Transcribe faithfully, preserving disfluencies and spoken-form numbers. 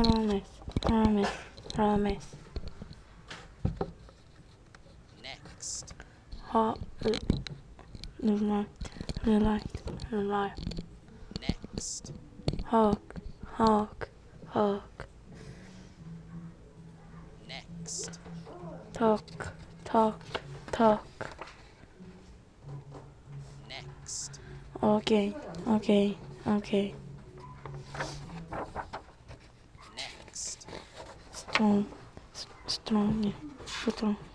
promise, promise, promise. Next. Hot, light, light, light. Next. Hawk, hawk, hawk. Next. Talk, talk, talk. Next. Okay, okay, okay. Next. Strong, strong, strong.